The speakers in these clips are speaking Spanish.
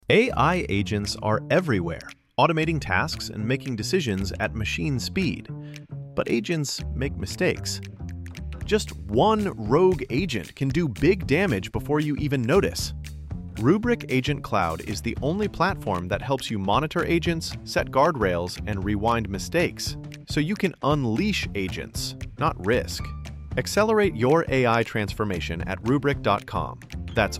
AI agents are everywhere, automating tasks and making decisions at machine speed. But agents make mistakes. Just one rogue agent can do big damage before you even notice. Rubrik Agent Cloud is the only platform that helps you monitor agents, set guardrails, and rewind mistakes, so you can unleash agents, not risk. Accelerate your AI transformation at Rubrik.com. That's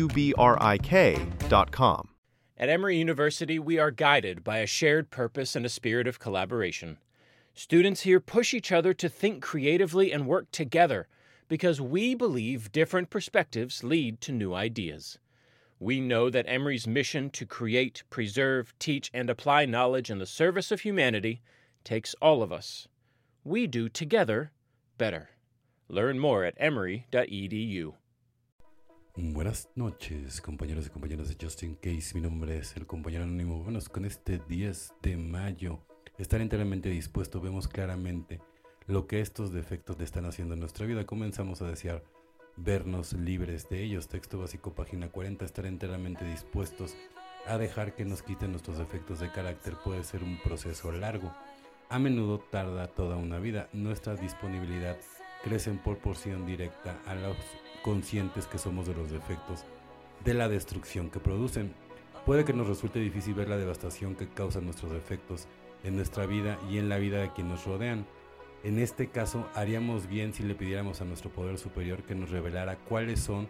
RUBRIK.com. At Emory University, we are guided by a shared purpose and a spirit of collaboration. Students here push each other to think creatively and work together because we believe different perspectives lead to new ideas. We know that Emory's mission to create, preserve, teach, and apply knowledge in the service of humanity takes all of us. We do together better. Learn more at emory.edu. Buenas noches, compañeros y compañeras de Just In Case. Mi nombre es el compañero anónimo. Bueno, con este 10 de mayo, estar enteramente dispuesto, vemos claramente lo que estos defectos le están haciendo en nuestra vida. Comenzamos a desear vernos libres de ellos. Texto básico, página 40. Estar enteramente dispuestos a dejar que nos quiten nuestros defectos de carácter puede ser un proceso largo. A menudo tarda toda una vida. Nuestra disponibilidad crece en proporción directa a los conscientes que somos de los defectos, de la destrucción que producen. Puede que nos resulte difícil ver la devastación que causan nuestros defectos en nuestra vida y en la vida de quienes nos rodean. En este caso, haríamos bien si le pidiéramos a nuestro poder superior que nos revelara cuáles son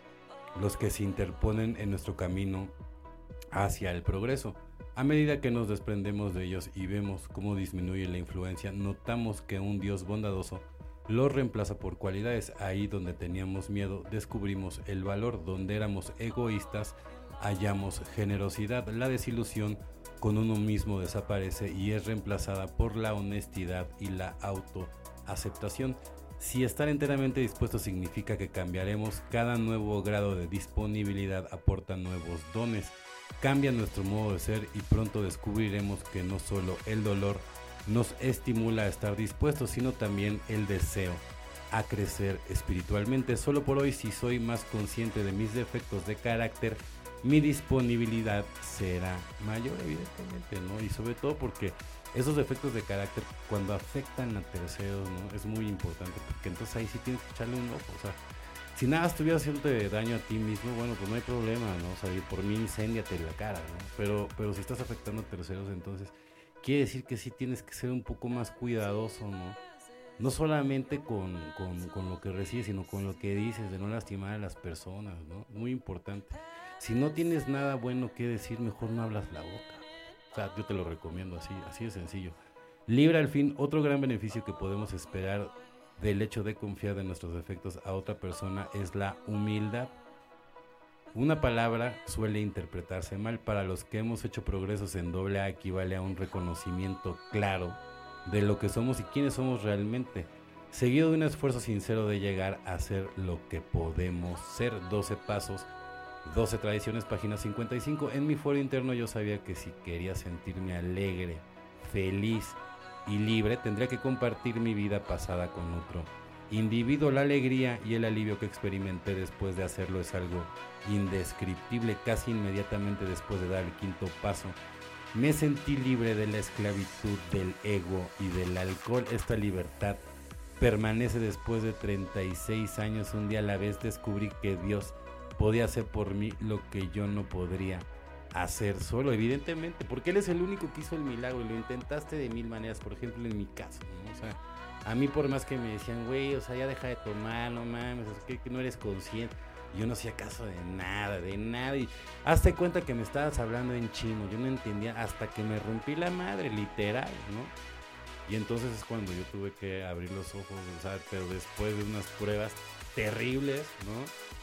los que se interponen en nuestro camino hacia el progreso. A medida que nos desprendemos de ellos y vemos cómo disminuye la influencia, notamos que un Dios bondadoso lo reemplaza por cualidades. Ahí donde teníamos miedo, descubrimos el valor. Donde éramos egoístas, hallamos generosidad. La desilusión con uno mismo desaparece y es reemplazada por la honestidad y la autoaceptación. Si estar enteramente dispuesto significa que cambiaremos, cada nuevo grado de disponibilidad aporta nuevos dones, cambia nuestro modo de ser y pronto descubriremos que no solo el dolor nos estimula a estar dispuestos, sino también el deseo a crecer espiritualmente. Solo por hoy, si soy más consciente de mis defectos de carácter, mi disponibilidad será mayor, evidentemente, ¿no? Y sobre todo porque esos defectos de carácter, cuando afectan a terceros, ¿no? Es muy importante, porque entonces ahí sí tienes que echarle un ojo. O sea, si nada estuviera haciendo daño a ti mismo, bueno, pues no hay problema, ¿no? O sea, por mí incéndiate la cara, ¿no? Pero si estás afectando a terceros, entonces quiere decir que sí tienes que ser un poco más cuidadoso, ¿no? No solamente con lo que recibes, sino con lo que dices, de no lastimar a las personas, ¿no? Muy importante. Si no tienes nada bueno que decir, mejor no hablas la boca. O sea, yo te lo recomiendo así de sencillo. Libre al fin, otro gran beneficio que podemos esperar del hecho de confiar de nuestros defectos a otra persona es la humildad. Una palabra suele interpretarse mal. Para los que hemos hecho progresos en AA equivale a un reconocimiento claro de lo que somos y quiénes somos realmente, seguido de un esfuerzo sincero de llegar a ser lo que podemos ser. 12 pasos, 12 tradiciones, página 55. En mi foro interno yo sabía que si quería sentirme alegre, feliz y libre, tendría que compartir mi vida pasada con otro individuo. La alegría y el alivio que experimenté después de hacerlo es algo indescriptible. Casi inmediatamente después de dar el quinto paso, me sentí libre de la esclavitud del ego y del alcohol. Esta libertad permanece después de 36 años. Un día a la vez descubrí que Dios podía hacer por mí lo que yo no podría hacer solo, evidentemente, porque Él es el único que hizo el milagro y lo intentaste de mil maneras. Por ejemplo, en mi caso, ¿no? O sea, a mí por más que me decían, güey, o sea, ya deja de tomar, no mames, es que no eres consciente. Yo no hacía caso de nada. Y hazte cuenta que me estabas hablando en chino, yo no entendía hasta que me rompí la madre, literal, ¿no? Y entonces es cuando yo tuve que abrir los ojos, o sea, pero después de unas pruebas terribles, ¿no?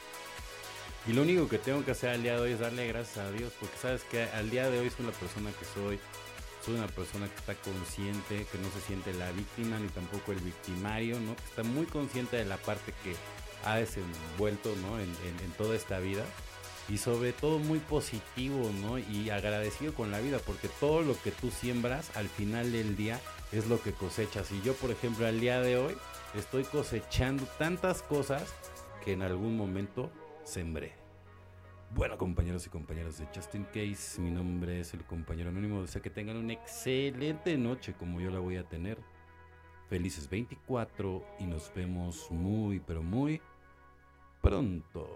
Y lo único que tengo que hacer al día de hoy es darle gracias a Dios, porque sabes que al día de hoy soy la persona que soy. Soy una persona que está consciente, que no se siente la víctima ni tampoco el victimario, ¿no? Que está muy consciente de la parte que ha desenvuelto, ¿no? en toda esta vida, y sobre todo muy positivo, ¿no? Y agradecido con la vida, porque todo lo que tú siembras al final del día es lo que cosechas. Y yo, por ejemplo, al día de hoy estoy cosechando tantas cosas que en algún momento sembré. Bueno, compañeros y compañeras de Just In Case, mi nombre es el compañero anónimo. Deseo que tengan una excelente noche como yo la voy a tener. Felices 24 y nos vemos muy, pero muy pronto.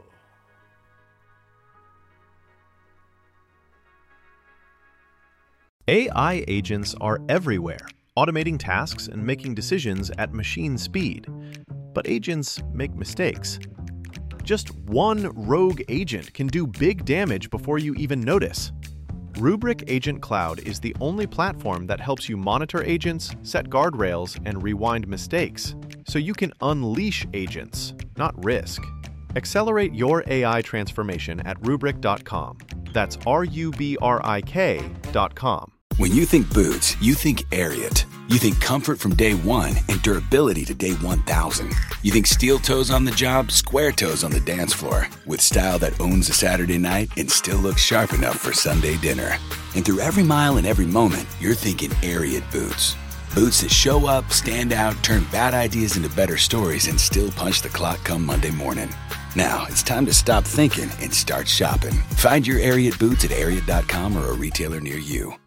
AI agents are everywhere, automating tasks and making decisions at machine speed. But agents make mistakes. Just one rogue agent can do big damage before you even notice. Rubrik Agent Cloud is the only platform that helps you monitor agents, set guardrails, and rewind mistakes, so you can unleash agents, not risk. Accelerate your AI transformation at Rubrik.com. That's RUBRIK.com. When you think boots, you think Ariat. You think comfort from day one and durability to day 1,000. You think steel toes on the job, square toes on the dance floor. With style that owns a Saturday night and still looks sharp enough for Sunday dinner. And through every mile and every moment, you're thinking Ariat boots. Boots that show up, stand out, turn bad ideas into better stories, and still punch the clock come Monday morning. Now, it's time to stop thinking and start shopping. Find your Ariat boots at Ariat.com or a retailer near you.